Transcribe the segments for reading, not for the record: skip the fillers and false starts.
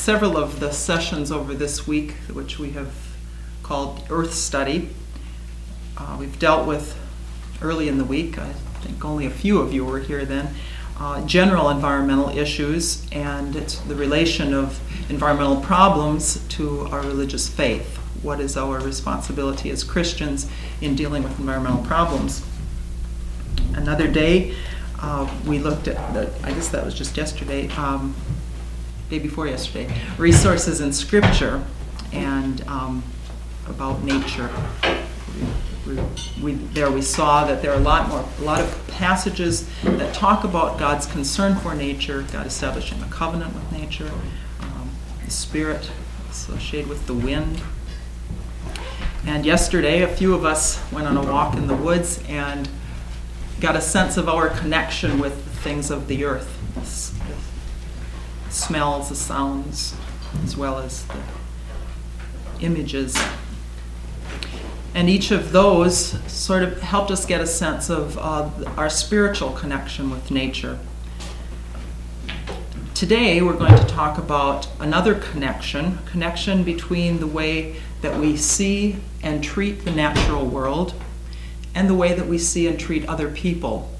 several of the sessions over this week, which we have called Earth Study. We've dealt with, early in the week, I think only a few of you were here then, general environmental issues and the relation of environmental problems to our religious faith. What is our responsibility as Christians in dealing with environmental problems? Another day, we looked at, I guess that was just yesterday, day before yesterday, resources in Scripture and about nature. We saw that there are a lot of passages that talk about God's concern for nature, God establishing a covenant with nature, the Spirit associated with the wind. And yesterday, a few of us went on a walk in the woods and got a sense of our connection with the things of the earth, the smells, the sounds, as well as the images. And each of those sort of helped us get a sense of our spiritual connection with nature. Today we're going to talk about another connection between the way that we see and treat the natural world and the way that we see and treat other people.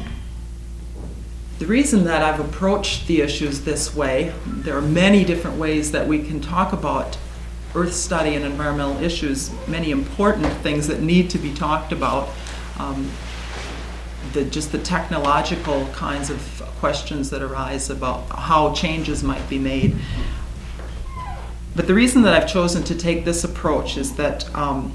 The reason that I've approached the issues this way, there are many different ways that we can talk about earth study and environmental issues, many important things that need to be talked about, just the technological kinds of questions that arise about how changes might be made. But the reason that I've chosen to take this approach is that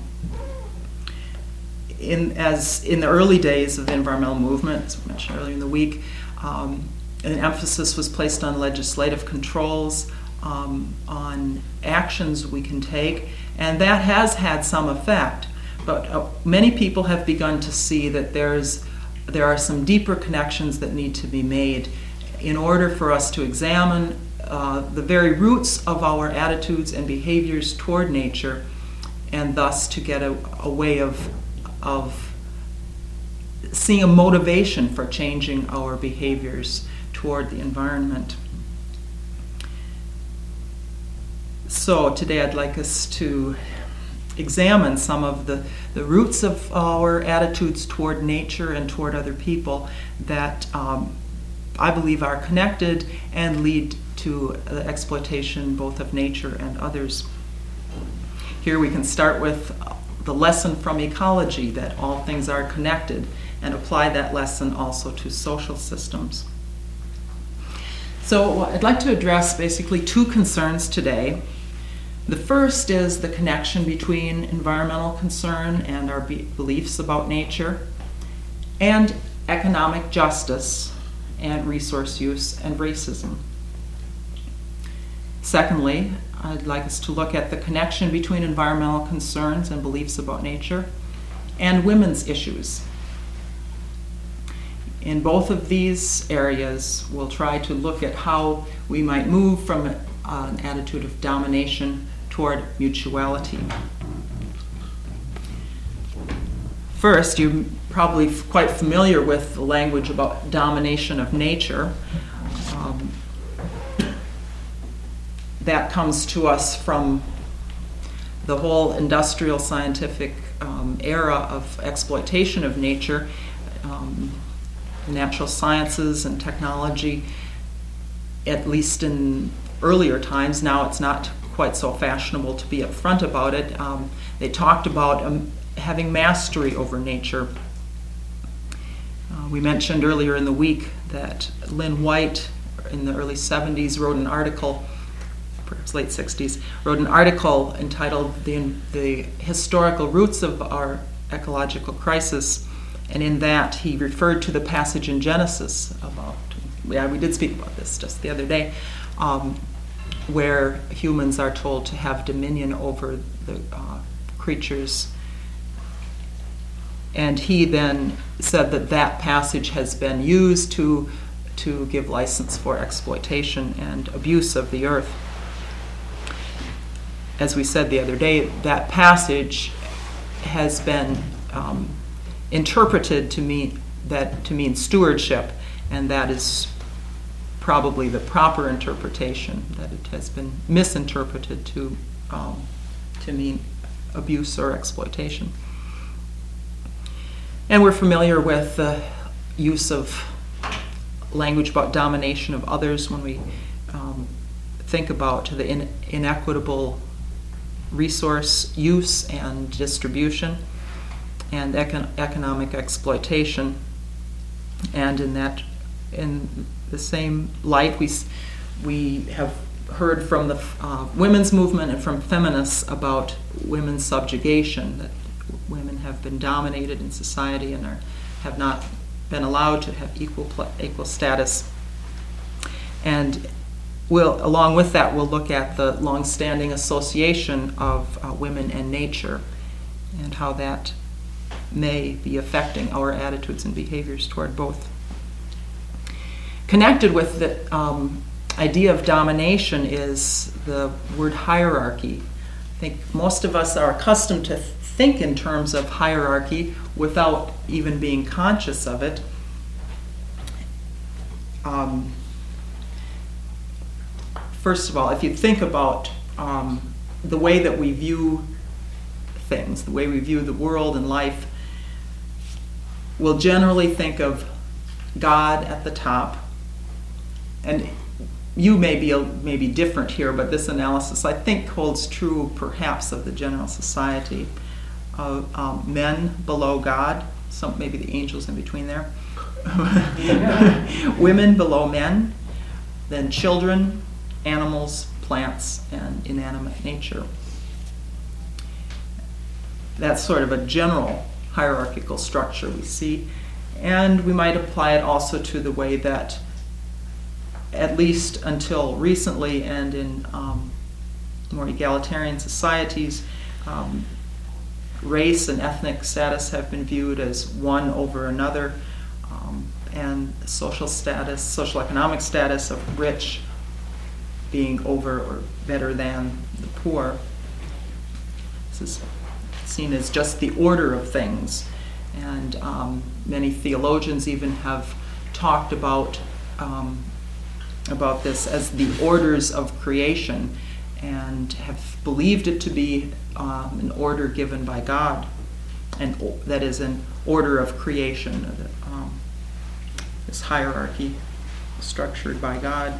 in the early days of the environmental movement, as mentioned earlier in the week, an emphasis was placed on legislative controls, on actions we can take, and that has had some effect. But many people have begun to see that there are some deeper connections that need to be made in order for us to examine the very roots of our attitudes and behaviors toward nature, and thus to get a way of seeing a motivation for changing our behaviors toward the environment. So today I'd like us to examine some of the roots of our attitudes toward nature and toward other people that I believe are connected and lead to the exploitation both of nature and others. Here we can start with the lesson from ecology, that all things are connected, and apply that lesson also to social systems. So I'd like to address basically two concerns today. The first is the connection between environmental concern and our beliefs about nature, and economic justice and resource use and racism. Secondly, I'd like us to look at the connection between environmental concerns and beliefs about nature and women's issues. In both of these areas, we'll try to look at how we might move from an attitude of domination toward mutuality. First, you're probably quite familiar with the language about domination of nature. That comes to us from the whole industrial scientific era of exploitation of nature, natural sciences and technology, at least in earlier times. Now it's not quite so fashionable to be upfront about it. They talked about having mastery over nature. We mentioned earlier in the week that Lynn White in the early 70s wrote an article, perhaps late 60s, wrote an article entitled The Historical Roots of Our Ecological Crisis, and in that he referred to the passage in Genesis about, we did speak about this just the other day, where humans are told to have dominion over the creatures. And he then said that passage has been used to give license for exploitation and abuse of the earth. As we said the other day, that passage has been interpreted to mean stewardship, and that is probably the proper interpretation, that it has been misinterpreted to mean abuse or exploitation. And we're familiar with the use of language about domination of others when we think about the inequitable resource use and distribution and economic exploitation. And in the same light, we have heard from the women's movement and from feminists about women's subjugation, that women have been dominated in society and have not been allowed to have equal status. And along with that, we'll look at the long-standing association of women and nature and how that may be affecting our attitudes and behaviors toward both. Connected with the idea of domination is the word hierarchy. I think most of us are accustomed to think in terms of hierarchy without even being conscious of it. First of all, if you think about the way that we view things, the way we view the world and life, we'll generally think of God at the top. And you may be different here, but this analysis, I think, holds true perhaps of the general society. Men below God, maybe the angels in between there. Women below men, then children, animals, plants, and inanimate nature. That's sort of a general hierarchical structure we see, and we might apply it also to the way that, at least until recently and in more egalitarian societies, race and ethnic status have been viewed as one over another, and social economic status of rich being over or better than the poor. This is seen as just the order of things, and many theologians even have talked about this as the orders of creation, and have believed it to be an order given by God, and that is an order of creation, this hierarchy structured by God.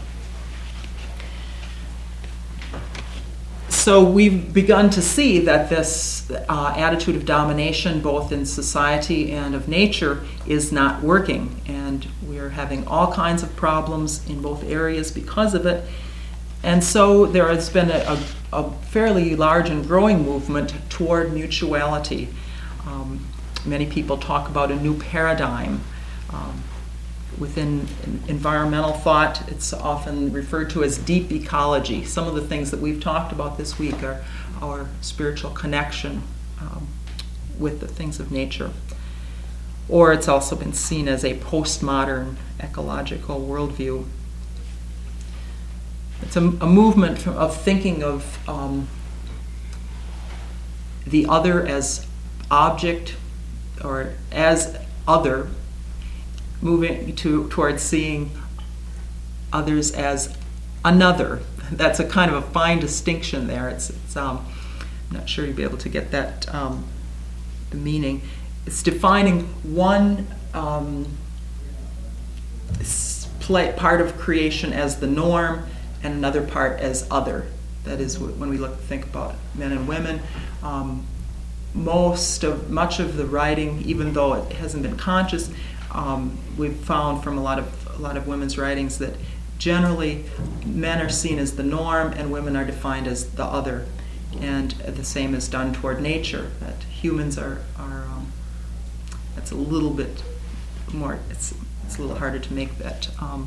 So we've begun to see that this attitude of domination, both in society and of nature, is not working, and we're having all kinds of problems in both areas because of it. And so there has been a fairly large and growing movement toward mutuality. Many people talk about a new paradigm. Within environmental thought, it's often referred to as deep ecology. Some of the things that we've talked about this week are our spiritual connection with the things of nature. Or it's also been seen as a postmodern ecological worldview. It's a movement of thinking of the other as object or as other, moving towards seeing others as another. That's a kind of a fine distinction there. It's I'm not sure you'll be able to get that the meaning. It's defining one part of creation as the norm and another part as other. That is when we think about men and women. Much of the writing, even though it hasn't been conscious, we've found from a lot of women's writings that generally men are seen as the norm and women are defined as the other, and the same is done toward nature. That humans are that's a little bit more. It's a little harder to make that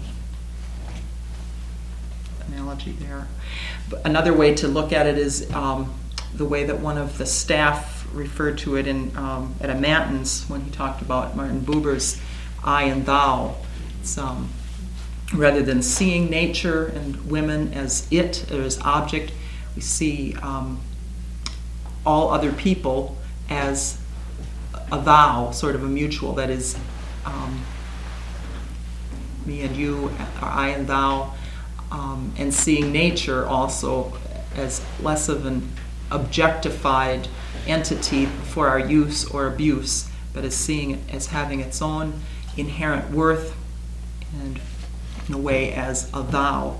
analogy there. But another way to look at it is the way that one of the staff referred to it in at a Matins when he talked about Martin Buber's I and thou. It's, rather than seeing nature and women as it or as object, we see all other people as a thou, sort of a mutual, that is me and you, I and thou, and seeing nature also as less of an objectified entity for our use or abuse, but as seeing it as having its own inherent worth and in a way as a thou.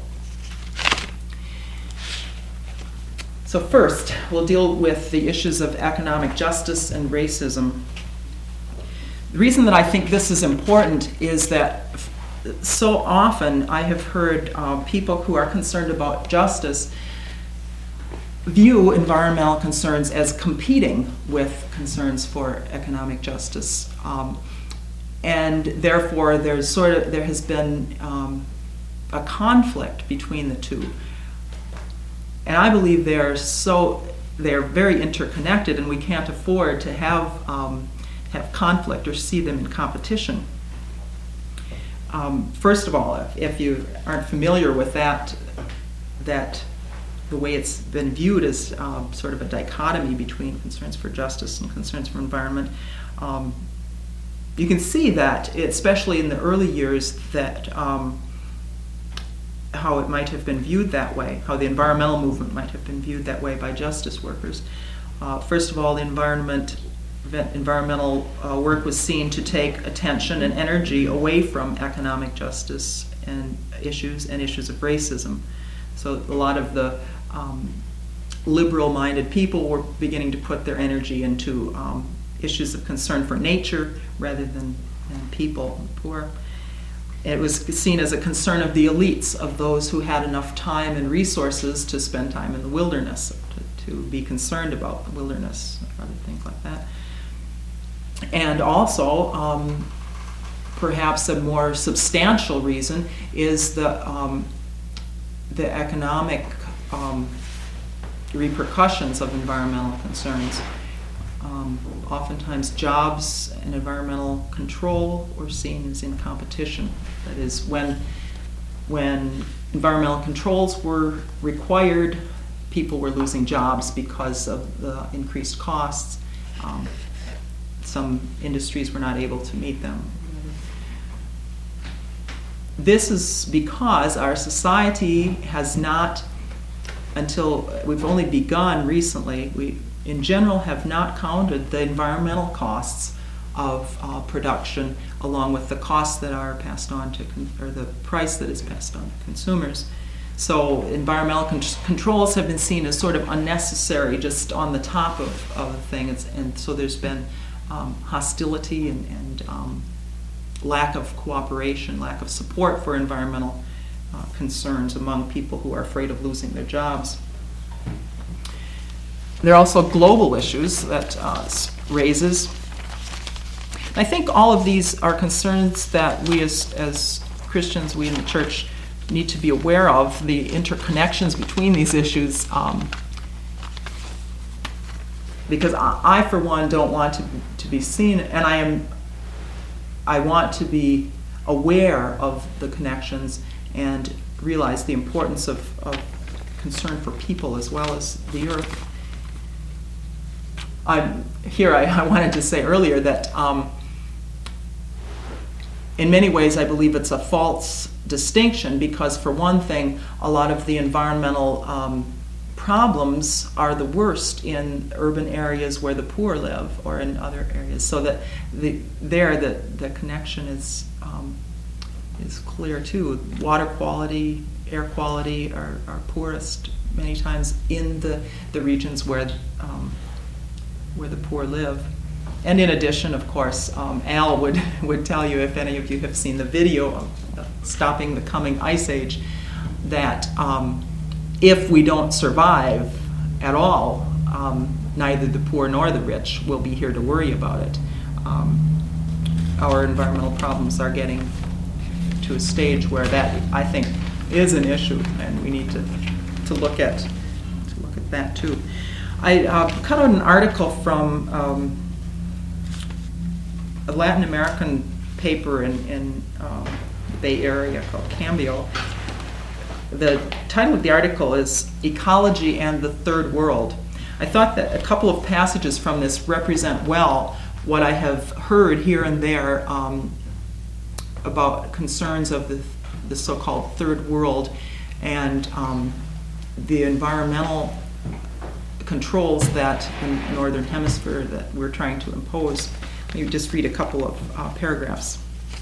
So first, we'll deal with the issues of economic justice and racism. The reason that I think this is important is that so often I have heard people who are concerned about justice view environmental concerns as competing with concerns for economic justice. And therefore there has been a conflict between the two. And I believe they're very interconnected, and we can't afford to have conflict or see them in competition. First of all, if you aren't familiar with that the way it's been viewed as sort of a dichotomy between concerns for justice and concerns for environment, you can see that, especially in the early years, that how it might have been viewed that way, how the environmental movement might have been viewed that way by justice workers. First of all, the environmental work was seen to take attention and energy away from economic justice and issues of racism. So a lot of the liberal-minded people were beginning to put their energy into issues of concern for nature rather than people and poor. It was seen as a concern of the elites, of those who had enough time and resources to spend time in the wilderness, to be concerned about the wilderness, other things like that. And also, perhaps a more substantial reason is the economic repercussions of environmental concerns. Oftentimes jobs and environmental control were seen as in competition. That is, when environmental controls were required, people were losing jobs because of the increased costs. Some industries were not able to meet them. This is because our society has not, until we've only begun recently, we in general have not counted the environmental costs of production along with the costs that are passed on to, or the price that is passed on to consumers. So environmental controls have been seen as sort of unnecessary, just on the top of a thing, and so there's been hostility and lack of cooperation, lack of support for environmental concerns among people who are afraid of losing their jobs. There are also global issues that raises. I think all of these are concerns that we as Christians, we in the church, need to be aware of, the interconnections between these issues, because I for one don't want to be seen, and I want to be aware of the connections and realize the importance of concern for people as well as the earth. I wanted to say earlier that in many ways I believe it's a false distinction, because for one thing, a lot of the environmental problems are the worst in urban areas where the poor live, or in other areas, so that the connection is clear too. Water quality, air quality are poorest many times in the regions where the poor live. And in addition, of course, Al would tell you, if any of you have seen the video of Stopping the Coming Ice Age, that if we don't survive at all, neither the poor nor the rich will be here to worry about it. Our environmental problems are getting to a stage where that, I think, is an issue, and we need to look at that too. I cut out an article from a Latin American paper in the Bay Area called Cambio. The title of the article is Ecology and the Third World. I thought that a couple of passages from this represent well what I have heard here and there about concerns of the so-called third world and the environmental controls that in the Northern Hemisphere that we're trying to impose. You just read a couple of paragraphs.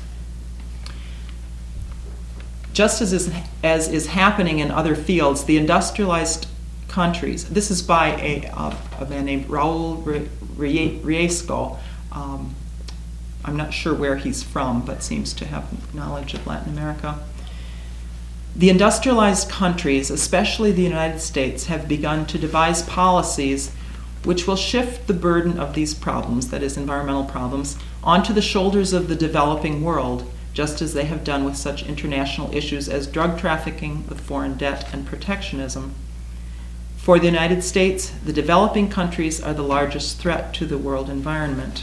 Just as is happening in other fields, the industrialized countries, this is by a man named Raul Riesco. I'm not sure where he's from, but seems to have knowledge of Latin America. The industrialized countries, especially the United States, have begun to devise policies which will shift the burden of these problems, that is, environmental problems, onto the shoulders of the developing world, just as they have done with such international issues as drug trafficking, the foreign debt, and protectionism. For the United States, the developing countries are the largest threat to the world environment.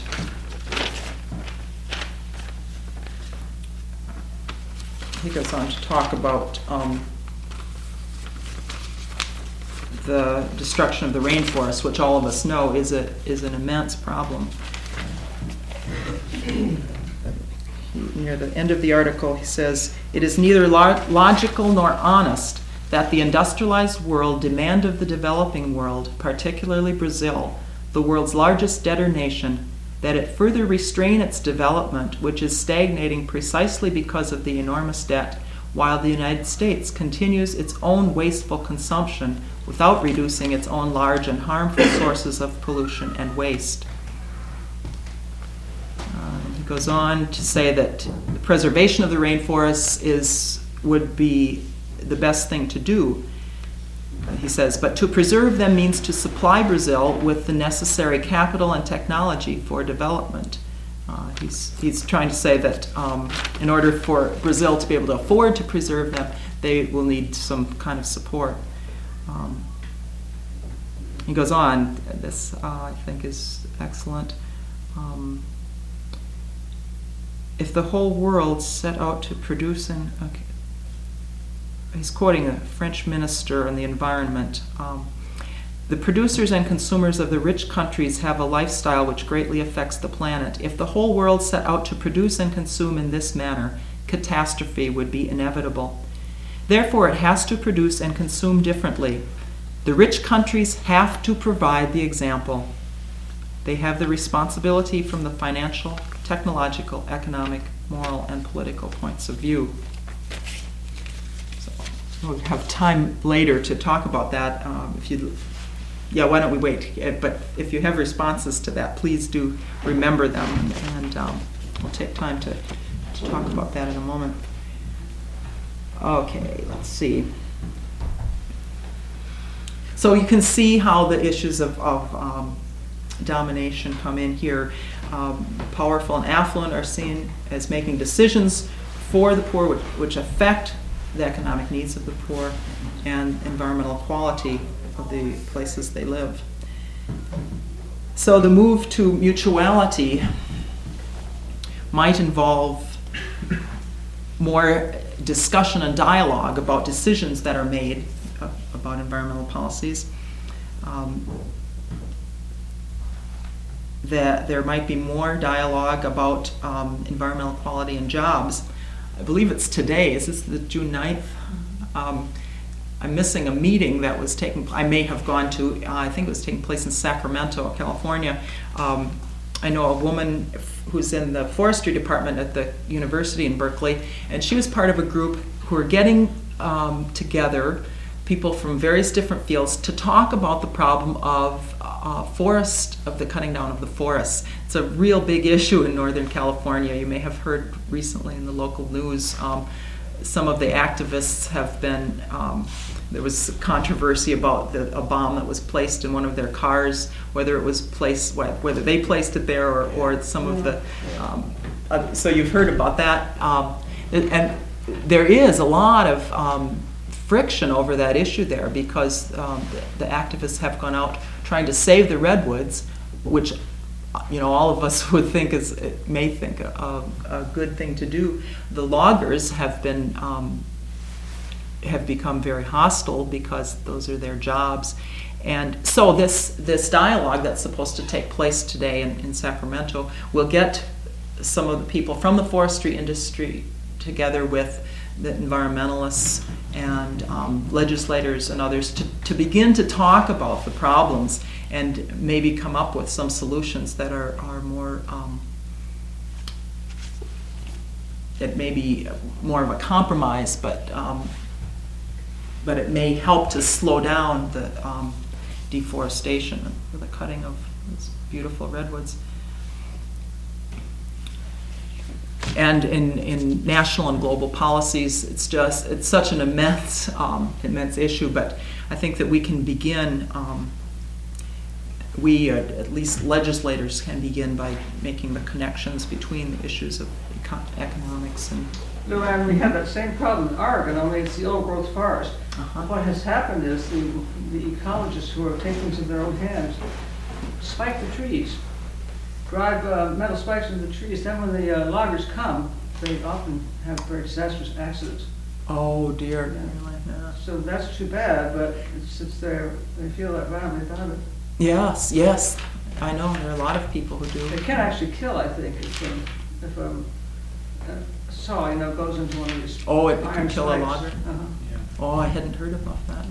He goes on to talk about the destruction of the rainforest, which all of us know is an immense problem. Near the end of the article, he says, "It is neither logical nor honest that the industrialized world demand of the developing world, particularly Brazil, the world's largest debtor nation, that it further restrain its development, which is stagnating precisely because of the enormous debt, while the United States continues its own wasteful consumption without reducing its own large and harmful sources of pollution and waste." He goes on to say that the preservation of the rainforests would be the best thing to do. He says, but to preserve them means to supply Brazil with the necessary capital and technology for development. He's trying to say that in order for Brazil to be able to afford to preserve them, they will need some kind of support. He goes on, this I think is excellent. If the whole world set out to produce he's quoting a French minister on the environment. The producers and consumers of the rich countries have a lifestyle which greatly affects the planet. If the whole world set out to produce and consume in this manner, catastrophe would be inevitable. Therefore, it has to produce and consume differently. The rich countries have to provide the example. They have the responsibility from the financial, technological, economic, moral, and political points of view. We'll have time later to talk about that. Why don't we wait? But if you have responses to that, please do remember them, and we'll take time to talk about that in a moment. Okay, let's see. So you can see how the issues of domination come in here. Powerful and affluent are seen as making decisions for the poor, which affect the economic needs of the poor and environmental quality of the places they live. So the move to mutuality might involve more discussion and dialogue about decisions that are made about environmental policies. That there might be more dialogue about environmental quality and jobs. I believe it's today. Is this the June 9th? I'm missing a meeting that was I may have gone to, I think it was taking place in Sacramento, California. I know a woman who's in the forestry department at the university in Berkeley, and she was part of a group who are getting together, people from various different fields, to talk about the problem of the cutting down of the forests. It's a real big issue in Northern California. You may have heard recently in the local news, some of the activists have been, there was controversy about a bomb that was placed in one of their cars, whether they placed it there or some of the, so you've heard about that. And there is a lot of friction over that issue there because the activists have gone out trying to save the redwoods, which all of us would think may think a good thing to do. The loggers have become very hostile because those are their jobs, and so this dialogue that's supposed to take place today in Sacramento will get some of the people from the forestry industry together with the environmentalists and legislators and others to begin to talk about the problems and maybe come up with some solutions that are more that may be more of a compromise, but it may help to slow down the deforestation or the cutting of these beautiful redwoods. And in national and global policies, it's such an immense issue. But I think that we can begin. At least legislators can begin by making the connections between the issues of economics and. Luann, we have that same problem in Oregon, only it's the old growth forest. What has happened is the ecologists who are taking things in their own hands spike the trees, drive metal spikes into the trees. Then when the loggers come, they often have very disastrous accidents. Oh dear. Yeah. So that's too bad, but it's there. They feel that violently about it. Yes, I know there are a lot of people who do. It can actually kill, I think, if a saw, goes into one of these. Oh, it iron can kill a spikes. logger? Uh-huh. Oh, I hadn't heard about that.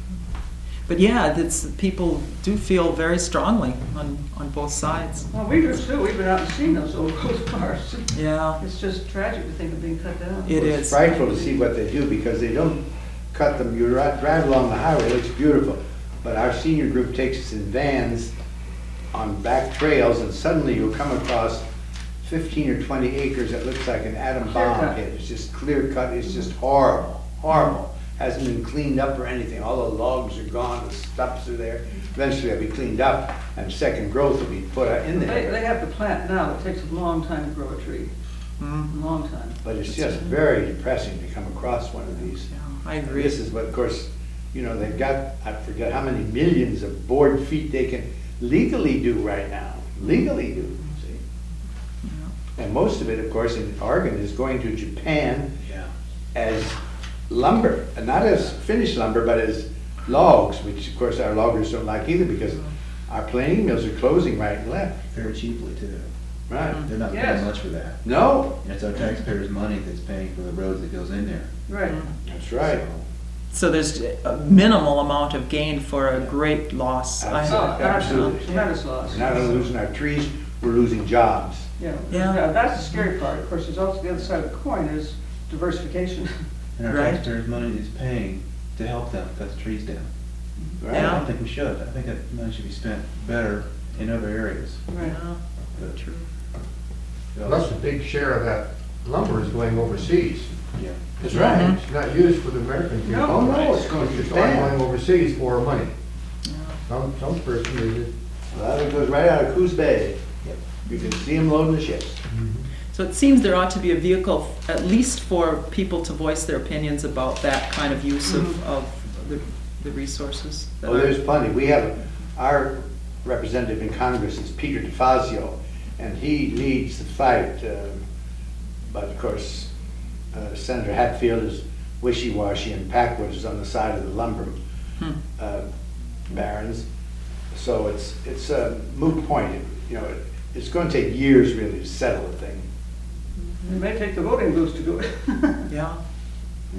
But yeah, people do feel very strongly on both sides. Well, we do too. We've been out and seen those old growth forests. Yeah. It's just tragic to think of being cut down. It is. It's frightful to see what they do because they don't cut them. You drive along the highway, it looks beautiful. But our senior group takes us in vans on back trails and suddenly you'll come across 15 or 20 acres that looks like an atom bomb hit. It's just clear cut. It's just horrible, horrible. Hasn't been cleaned up or anything. All the logs are gone, the stumps are there. Eventually they'll be cleaned up and second growth will be put in there. They have to plant now. It takes a long time to grow a tree. Mm. A long time. But it's just very depressing to come across one of these. Yeah, I agree. This is what, of course, they've got, I forget how many millions of board feet they can legally do right now. Legally do, see? Yeah. And most of it, of course, in Oregon is going to Japan Yeah. as lumber, and not as finished lumber, but as logs, which of course our loggers don't like either because our planing mills are closing right and left. Very cheaply too. Right. They're not Yes. paying much for that. No, And it's our taxpayers' money that's paying for the roads that goes in there. Right. that's right. So there's a minimal amount of gain for a great loss. Absolutely. Tremendous loss. We're not only losing our trees, we're losing jobs. Yeah. Yeah. That's the scary part. Of course, there's also the other side of the coin is diversification. And our Right. taxpayers' money is paying to help them cut the trees down. Right? I Yeah. don't think we should. I think that money should be spent better in other areas. Right. Yeah, But true. Plus, a big share of that lumber is going overseas. Yeah. That's right. It's not used for the American people. No. Oh, no, it's going to It's Japan. going overseas for money. Yeah. Some person uses it. A lot of it goes right out of Coos Bay. You can see them loading the ships. So it seems there ought to be a vehicle, at least for people to voice their opinions about that kind of use of the resources. that Oh, are- there's plenty. We have, our representative in Congress is Peter DeFazio, and he leads the fight. But of course, Senator Hatfield is wishy-washy, and Packwood is on the side of the lumber barons. So it's a moot point. It's going to take years really to settle the thing. It may take the voting booths to do it. Yeah. Yeah.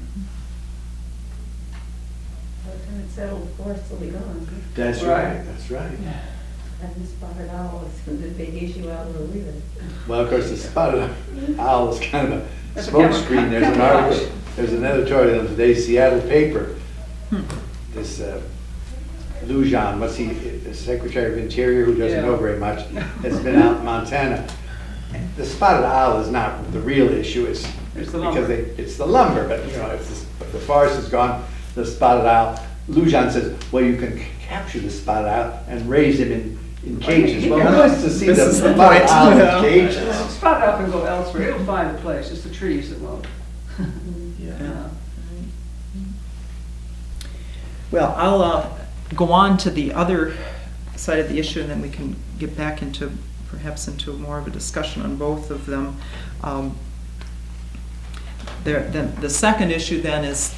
By the time it's settled, the forest will be gone. That's Right. right. That's right. And the spotted owl is the big issue out where we live. Well, of course, the spotted owl is kind of a That's a smoke camouflage. screen. There's an article, there's an editorial in today's Seattle paper. This Lujan, what's he, the Secretary of Interior, who doesn't know very much, has been out in Montana. The spotted owl is not the real issue. It's It's the because lumber. it's the lumber. But if the forest is gone, the spotted owl. Lujan says, well, you can capture the spotted owl and raise him in cages. Well, who wants to see This the is the spotted point, owl yeah. in cages? Spot off and go elsewhere. It'll find a place. It's the trees that won't. Yeah. Yeah. Well, I'll go on to the other side of the issue, and then we can get back into more of a discussion on both of them. The second issue then is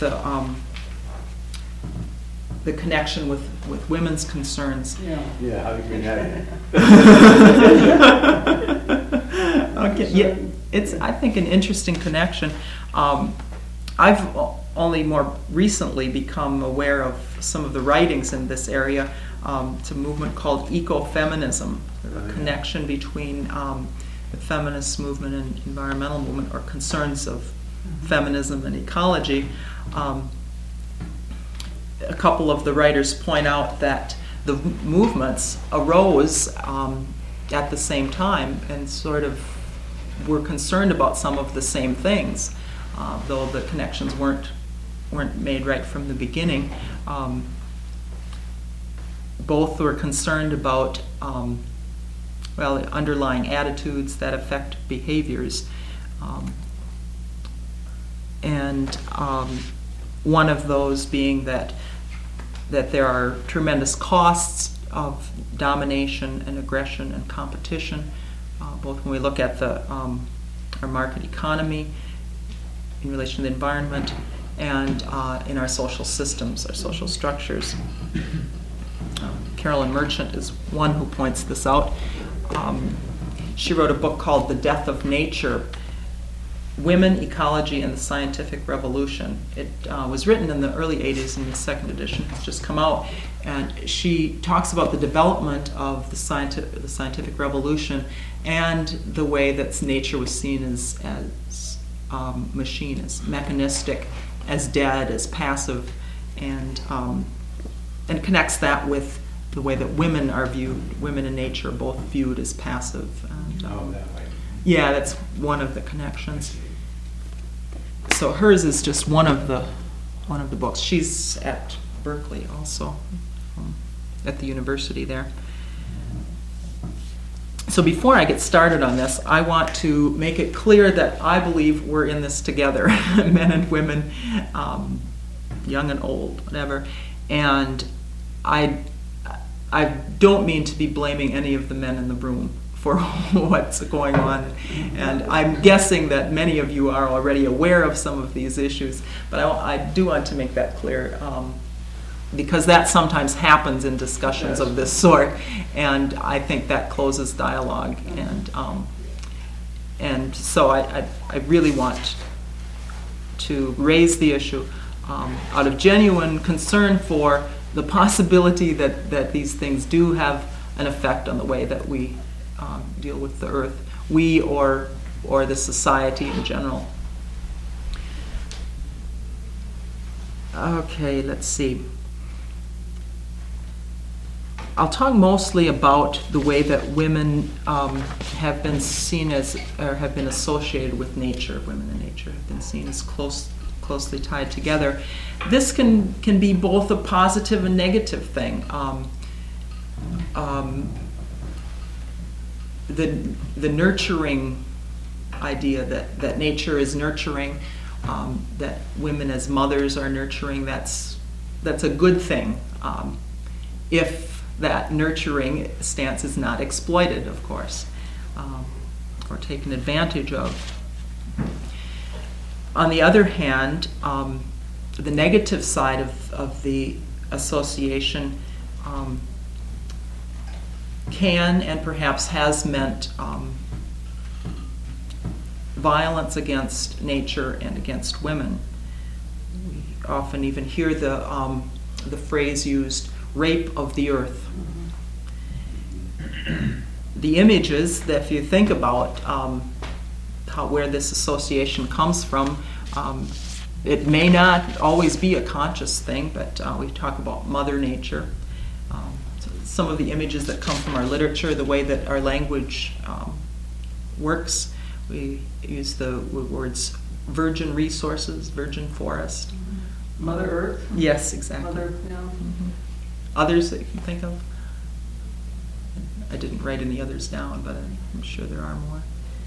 the connection with women's concerns. Yeah. Yeah, how do you bring that in? Okay, yeah, it's, I think, an interesting connection. I've only more recently become aware of some of the writings in this area. It's a movement called ecofeminism, a connection between the feminist movement and environmental movement, or concerns of feminism and ecology. A couple of the writers point out that the movements arose at the same time and sort of were concerned about some of the same things, though the connections weren't made right from the beginning. Both were concerned about underlying attitudes that affect behaviors, and one of those being that there are tremendous costs of domination and aggression and competition, both when we look at our market economy in relation to the environment and in our social systems, our social structures. Carolyn Merchant is one who points this out. She wrote a book called The Death of Nature: Women, Ecology, and the Scientific Revolution. It was written in the early 80s, and the second edition has just come out. And she talks about the development of the scientific revolution and the way that nature was seen as machine, as mechanistic, as dead, as passive, and connects that with the way that women are viewed. Women and nature are both viewed as passive. And, that way. yeah, that's one of the connections. So hers is just one of the books. She's at Berkeley also, at the university there. So before I get started on this, I want to make it clear that I believe we're in this together, men and women, young and old, whatever. And I don't mean to be blaming any of the men in the room for what's going on. And I'm guessing that many of you are already aware of some of these issues, but I do want to make that clear, because that sometimes happens in discussions of this sort, and I think that closes dialogue. And so I really want to raise the issue out of genuine concern for the possibility that these things do have an effect on the way that we deal with the earth, we or the society in general. Okay, let's see. I'll talk mostly about the way that women have been seen as, or have been associated with nature. Women and nature have been seen as closely tied together. This can be both a positive and negative thing. The nurturing idea that nature is nurturing, that women as mothers are nurturing, that's a good thing, if that nurturing stance is not exploited, of course, or taken advantage of. On the other hand, the negative side of the association can and perhaps has meant violence against nature and against women. We often even hear the phrase used, rape of the earth. The images that, if you think about where this association comes from, it may not always be a conscious thing, but we talk about Mother Nature. Some of the images that come from our literature, the way that our language works, we use the words virgin resources, virgin forest. Mother Earth? Yes, exactly. Mother, yeah. Mm-hmm. Others that you can think of? I didn't write any others down, but I'm sure there are more.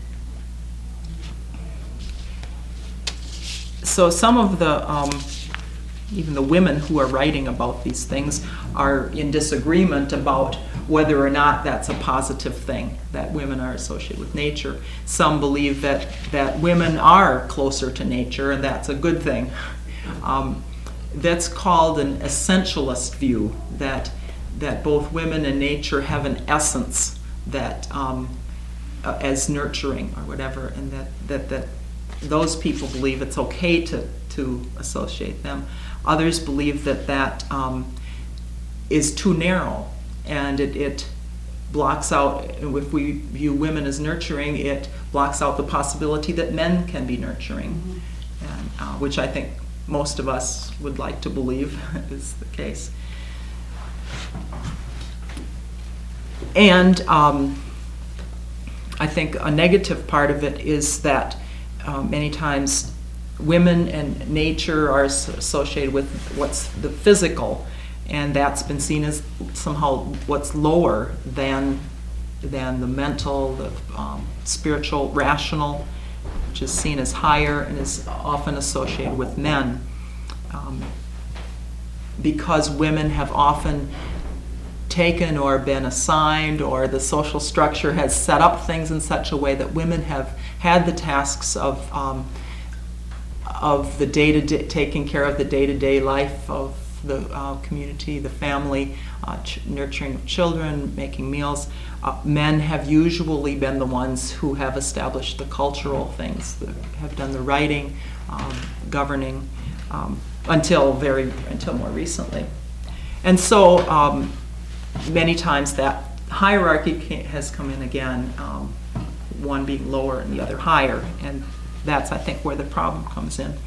So some of even the women who are writing about these things are in disagreement about whether or not that's a positive thing, that women are associated with nature. Some believe that women are closer to nature, and that's a good thing. That's called an essentialist view, that both women and nature have an essence that as nurturing or whatever, and that those people believe it's okay to associate them. Others believe that is too narrow, and it blocks out, if we view women as nurturing, it blocks out the possibility that men can be nurturing, and, which I think most of us would like to believe is the case. And I think a negative part of it is that many times women and nature are associated with what's the physical, and that's been seen as somehow what's lower than the mental, the spiritual, rational, which is seen as higher and is often associated with men. Because women have often taken or been assigned, or the social structure has set up things in such a way that women have had the tasks of the day-to-day, taking care of the day-to-day life of the community, the family, nurturing of children, making meals. Men have usually been the ones who have established the cultural things, that have done the writing, governing, until more recently. And so many times that hierarchy has come in again, one being lower and the other higher, and that's, I think, where the problem comes in.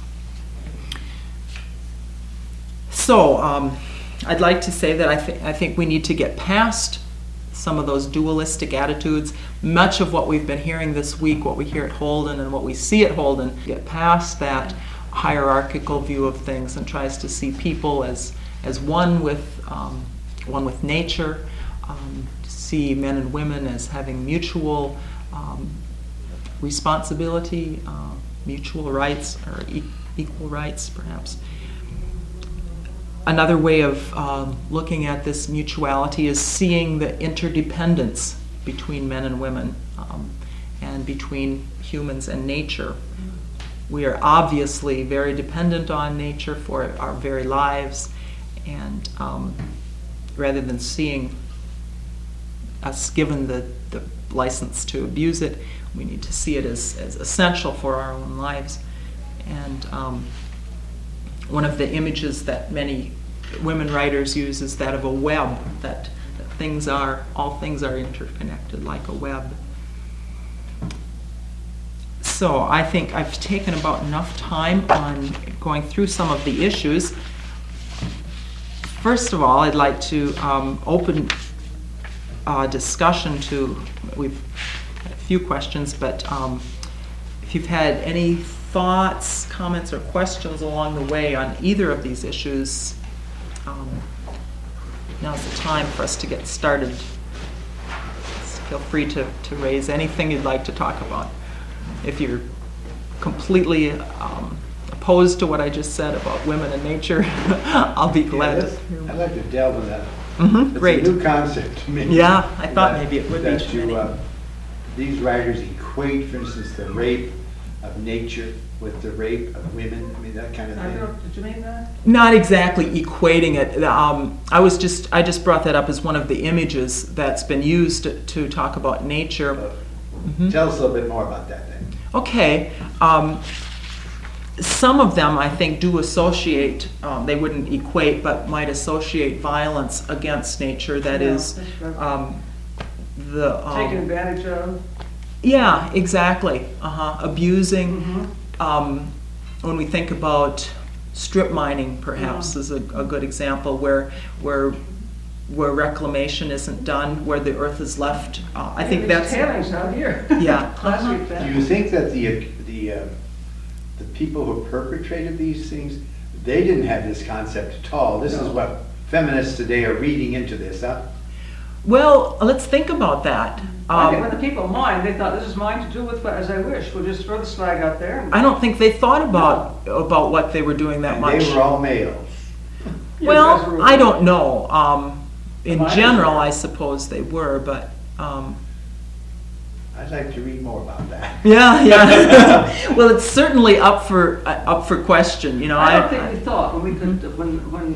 So I'd like to say that I think we need to get past some of those dualistic attitudes. Much of what we've been hearing this week, what we hear at Holden and what we see at Holden, get past that hierarchical view of things and tries to see people as one with nature, see men and women as having mutual responsibility, mutual rights, or equal rights, perhaps. Another way of looking at this mutuality is seeing the interdependence between men and women, and between humans and nature. We are obviously very dependent on nature for our very lives, and rather than seeing us given the license to abuse it, we need to see it as essential for our own lives. And one of the images that many women writers use is that of a web, that all things are interconnected like a web. So I think I've taken about enough time on going through some of the issues. First of all, I'd like to open discussion to, we've had a few questions, but if you've had any thoughts, comments, or questions along the way on either of these issues, now's the time for us to get started. Feel free to raise anything you'd like to talk about. If you're completely opposed to what I just said about women and nature, I'll be glad to. I'd like to delve in that. Mm-hmm, It's great. a new concept to me. Yeah, I thought maybe it would be that to many. These writers equate, for instance, the rape of nature with the rape of women. I mean, that kind of I thing. don't, did you mean that? Not exactly equating it. I just brought that up as one of the images that's been used to talk about nature. Mm-hmm. Tell us a little bit more about that then. Okay. Some of them, I think, do associate, they wouldn't equate, but might associate violence against nature. That Yeah, is, that's right. Taken the... advantage of. yeah, exactly. Abusing. Mm-hmm. When we think about strip mining, perhaps, is a good example where reclamation isn't done, where the earth is left. I think that's... tailings out here. Yeah. Classic Do example. you think that the people who perpetrated these things, they didn't have this concept at all? This is what feminists today are reading into this, huh? Well, let's think about that. I think when the people mined, they thought, this is mine to do with as I wish. We'll just throw the slag out there. And I don't think they thought about what they were doing that And much. they were all males. You guys Well, were- I don't know. In Mine general, were. I suppose they were, but I'd like to read more about that. yeah. Well, it's certainly up for question. You know, I don't think we thought when we could, when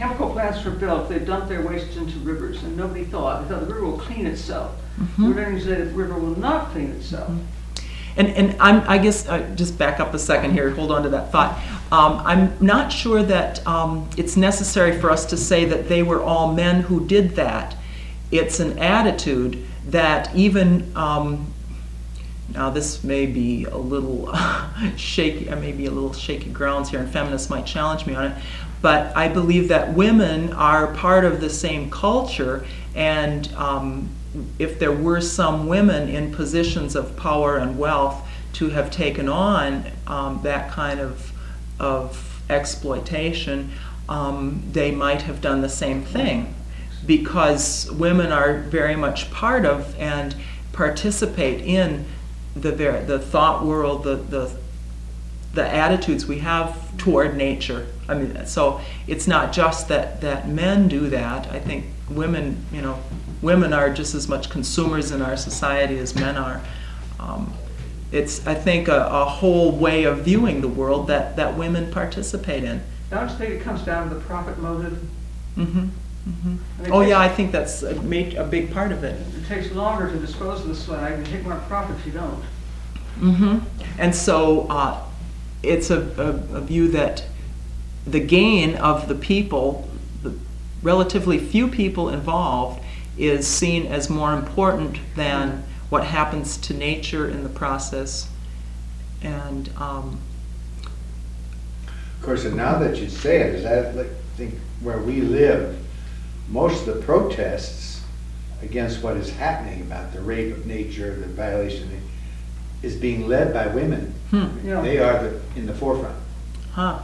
chemical plants were built, they dumped their waste into rivers, and nobody thought. They thought the river will clean itself. We're learning today that the river will not clean itself. And I guess, just back up a second here, hold on to that thought. I'm not sure that it's necessary for us to say that they were all men who did that. It's an attitude that even, now this may be a little shaky, maybe a little shaky grounds here, and feminists might challenge me on it, but I believe that women are part of the same culture, and if there were some women in positions of power and wealth to have taken on that kind of exploitation, they might have done the same thing, because women are very much part of and participate in the thought world, the attitudes we have toward nature. I mean, so it's not just that men do that. I think women are just as much consumers in our society as men are. It's, I think, a whole way of viewing the world that women participate in. Don't you think it comes down to the profit motive? Mm-hmm. Mm-hmm. I mean, Oh yeah, I think that's a big part of it. It takes longer to dispose of the slag, and you take more profit if you don't. Mm-hmm. And so it's a view that the gain of the people, the relatively few people involved, is seen as more important than what happens to nature in the process. And Of course, and now that you say it, is that, I think where we live, most of the protests against what is happening about the rape of nature, the violation, is being led by women. Yeah. They are in the forefront. Huh.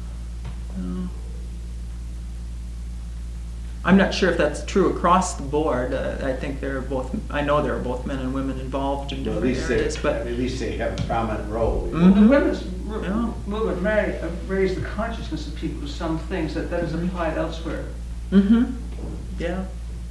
I'm not sure if that's true across the board. I think I know there are both men and women involved in Well, at different least areas, but at least they have a prominent role. Mhm. The women's Yeah. movement may raise the consciousness of people to some things that is applied elsewhere. mm-hmm. Yeah.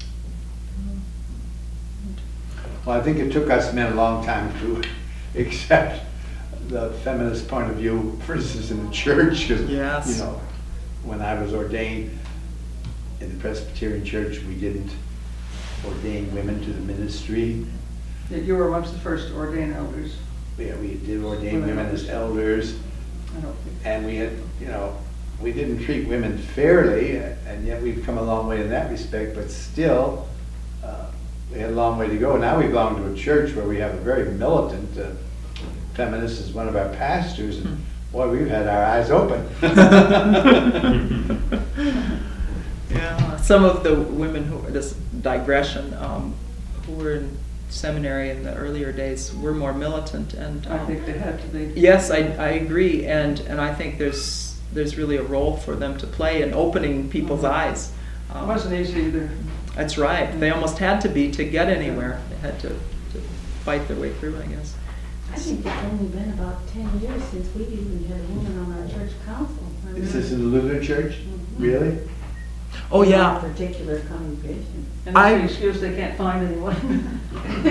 Well, I think it took us men a long time to accept the feminist point of view, for instance, in the church, because, Yes. when I was ordained in the Presbyterian Church, we didn't ordain women to the ministry. Yet you were amongst the first to ordain elders. Yeah, we did ordain women as elders, I don't think. and we had, we didn't treat women fairly, and yet we've come a long way in that respect, but still, we had a long way to go. Now we belong to a church where we have a very militant feminist as one of our pastors, and boy, we've had our eyes open. Yeah. Some of the women this digression, who were in seminary in the earlier days were more militant, and I think they had to be. yes, I agree, and I think there's really a role for them to play in opening people's eyes. It wasn't easy either. That's right. They almost had to be to get anywhere. They had to fight their way through, I guess. I think it's only been about 10 years since we even had a woman on our church council. Is this in the Lutheran Church? Really? Oh In yeah. our particular congregation. And that's the excuse they can't find anyone.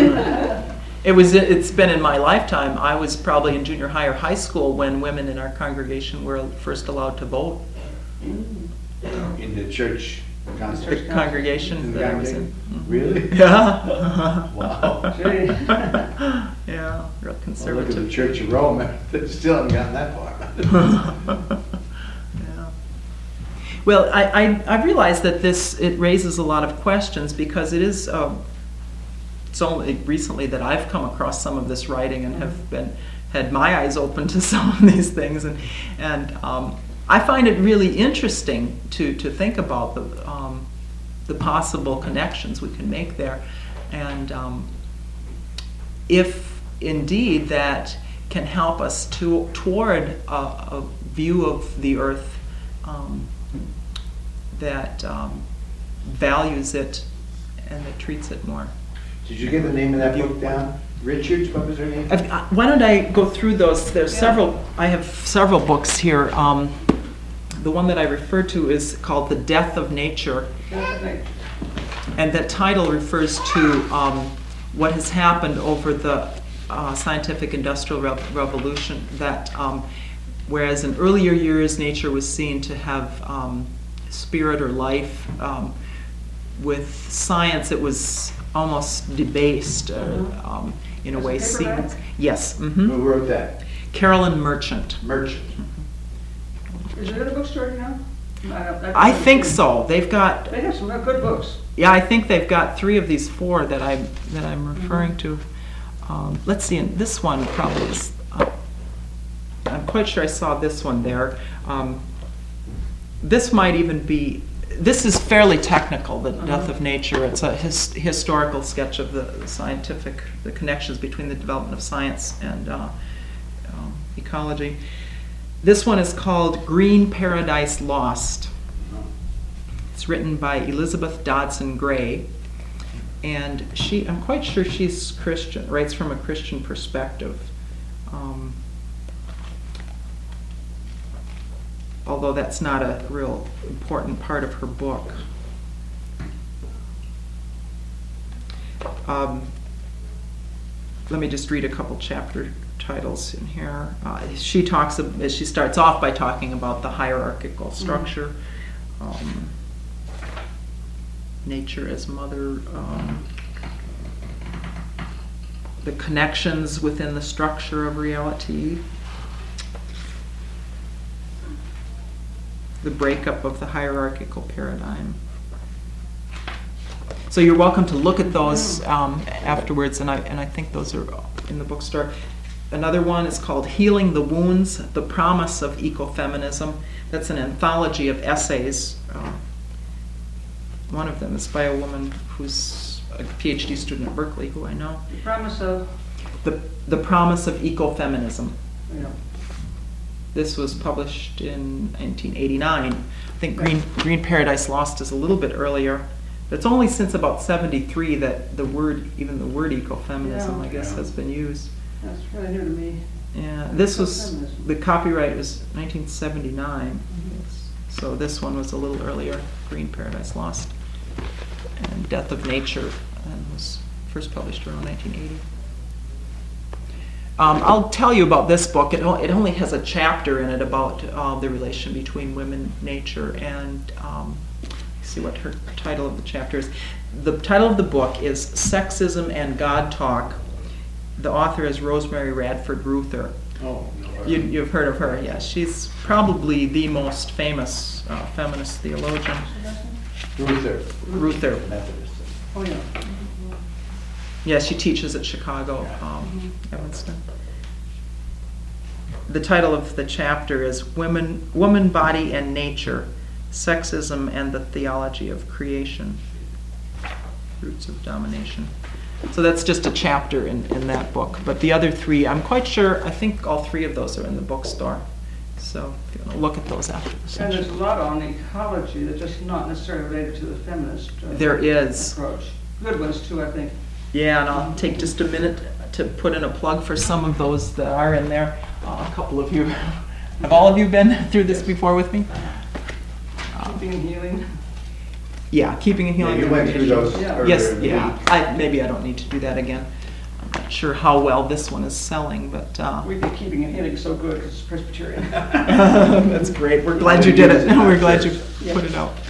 It's been in my lifetime. I was probably in junior high or high school when women in our congregation were first allowed to vote. In the church council? The congregation that I was in. Really? Yeah. Wow. Gee. Yeah, real Well, look at the conservative. Church of Rome, they still haven't gotten that far. Yeah. Well, I realize that it raises a lot of questions, because it is it's only recently that I've come across some of this writing and have had my eyes open to some of these things, and I find it really interesting to think about the possible connections we can make there, and if indeed that can help us toward a view of the earth that values it and that treats it more. Did you get the name of that book down? Richards, what was her name? Why don't I go through those? There's several. I have several books here. The one that I refer to is called "The Death of Nature," and that title refers to what has happened over the scientific industrial revolution. That whereas in earlier years nature was seen to have spirit or life. With science, it was almost debased in a Is it way. paperback? Yes. Who wrote that? Carolyn Merchant. Merchant. Is it in a bookstore now? I think so. They've got. They have some good books. Yeah, I think they've got 3 of these 4 that I'm referring to. Let's see, and this one probably is. I'm quite sure I saw this one there. This might even be. This is fairly technical. The Death of Nature. It's a historical sketch of the connections between the development of science and ecology. This one is called Green Paradise Lost. It's written by Elizabeth Dodson Gray, and I'm quite sure she's Christian, writes from a Christian perspective. Although that's not a real important part of her book. Let me just read a couple chapter titles in here. She starts off by talking about the hierarchical structure, nature as mother, the connections within the structure of reality, the breakup of the hierarchical paradigm. So you're welcome to look at those afterwards, and I think those are in the bookstore. Another one is called Healing the Wounds, The Promise of Ecofeminism. That's an anthology of essays. One of them is by a woman who's a PhD student at Berkeley, who I know. The promise of, The Promise of Ecofeminism. you know, This was published in 1989. I think Green Paradise Lost is a little bit earlier. But it's only since about 73 that even the word ecofeminism, Yeah. I guess, has been used. that's really new to me. Yeah, this was, Ecofeminism. the copyright was 1979. So this one was a little earlier, Green Paradise Lost. And Death of Nature was first published around 1980. I'll tell you about this book. It only has a chapter in it about the relation between women, nature, and see what her title of the chapter is. The title of the book is Sexism and God Talk. The author is Rosemary Radford Ruther. Oh, You've heard of her, yes. She's probably the most famous feminist theologian. Ruther. Methodist. Oh, yeah. Yeah, she teaches at Chicago, Evanston. The title of the chapter is Woman, Body, and Nature, Sexism and the Theology of Creation, Roots of Domination. So that's just a chapter in that book. But the other 3, I'm quite sure, I think all 3 of those are in the bookstore. So if you want to look at those after the And there's session. a lot on ecology that's just not necessarily related to the feminist There is. approach. Good ones too, I think. Yeah, and I'll take just a minute to put in a plug for some of those that are in there. A couple of you, have all of you been through this before with me? Keeping and healing. Yeah, Keeping and Yeah, Healing. you went through those Yeah. earlier Yes, in the yeah. week. Maybe I don't need to do that again. I'm not sure how well this one is selling, but We think keeping and healing so good because it's Presbyterian. that's great. We're glad you did it. We're glad you put it out.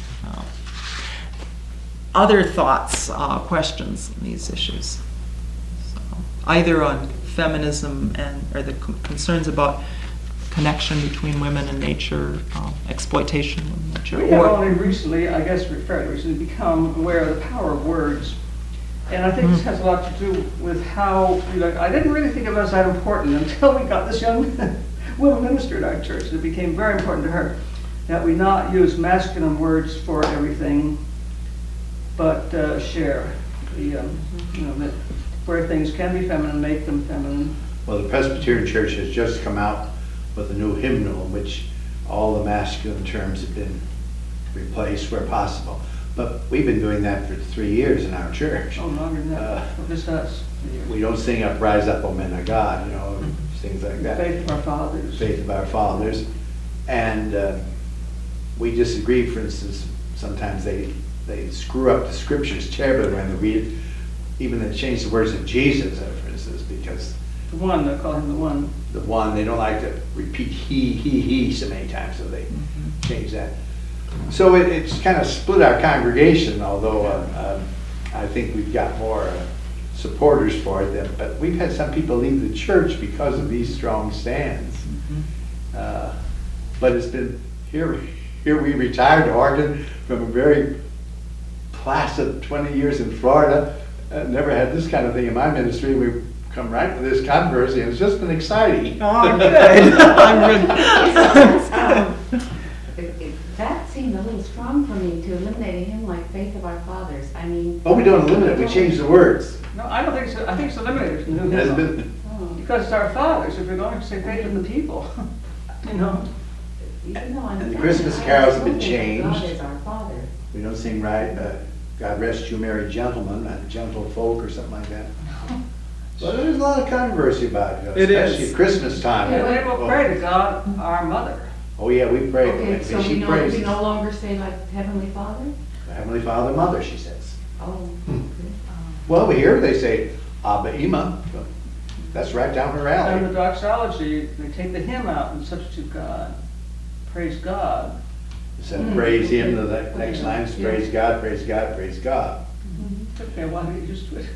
Other thoughts, questions on these issues? So, either on feminism or the concerns about connection between women and nature, exploitation of nature, We have or only recently, I guess fairly recently, become aware of the power of words. And I think this has a lot to do with how, I didn't really think of it as that important until we got this young woman minister at our church. It became very important to her that we not use masculine words for everything, but share. That where things can be feminine, make them feminine. Well, the Presbyterian Church has just come out with a new hymnal in which all the masculine terms have been replaced where possible. But we've been doing that for 3 years in our church. Oh, longer than that. Just us. We don't sing up "Rise Up, O Men of God," things like that. Faith of our fathers. Faith of our fathers. And we disagree, for instance, sometimes they screw up the scriptures terribly when they read it. Even they change the words of Jesus, for instance, because The one, they call him the one. they don't like to repeat he so many times, so they change that. So it's kind of split our congregation, although I think we've got more supporters for it. But we've had some people leave the church because of these strong stands. But it's been, here we retired to Oregon from a very placid 20 years in Florida. Never had this kind of thing in my ministry. We've come right to this controversy, and it's just been exciting. Oh, good. I'm really, That seemed a little strong for me, to eliminate a hymn like Faith of Our Fathers. I mean. Oh, we don't eliminate it, we change the words. No, I don't think so. I think it's eliminated from the new It has hymn. been, Oh, Because it's our fathers, if you're going to say faith in the people, you know. even though I'm. And the Christmas carols have been God changed. is our Father. we don't sing right, God rest you merry gentlemen, gentle folk or something like that. But there's a lot of controversy about it, It is. especially at Christmas time. And they will pray to God, our mother. Oh, yeah, we pray, Okay, so she we prays. no longer say like Heavenly Father? Heavenly Father, Mother, she says. Oh. Well, we hear they say Abba Ima. That's right down her And the alley. doxology, they take the hymn out and substitute God. Praise God. Instead of praise him, the next line is praise God, praise God, praise God. Took me a while to get used to it.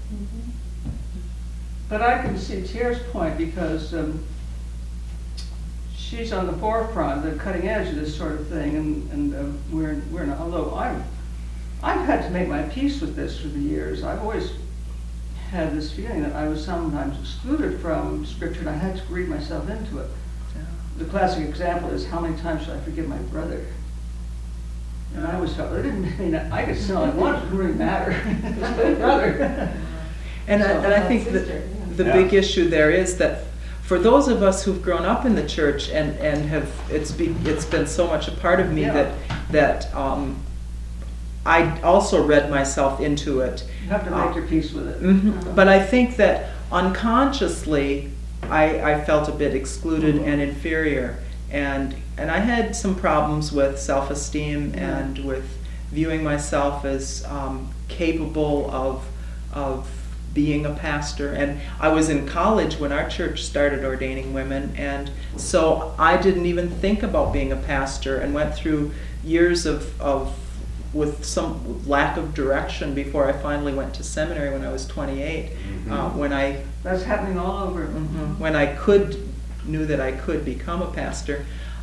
But I can see Tier's point because she's on the forefront, the cutting edge of this sort of thing, and we're not, although I've had to make my peace with this through the years. I've always had this feeling that I was sometimes excluded from Scripture, and I had to read myself into it. The classic example is, how many times should I forgive my brother? And I always felt, it didn't mean that I could sin all I wanted, it didn't really matter. It's my brother. and I think that the big issue there is that for those of us who've grown up in the church and have, it's been so much a part of me Yeah. that I also read myself into it. You have to make your peace with it. But I think that unconsciously I felt a bit excluded and inferior, and I had some problems with self-esteem and with viewing myself as capable of being a pastor. And I was in college when our church started ordaining women, and so I didn't even think about being a pastor, and went through years of with some lack of direction before I finally went to seminary when I was 28. That's happening all over. When I knew that I could become a pastor.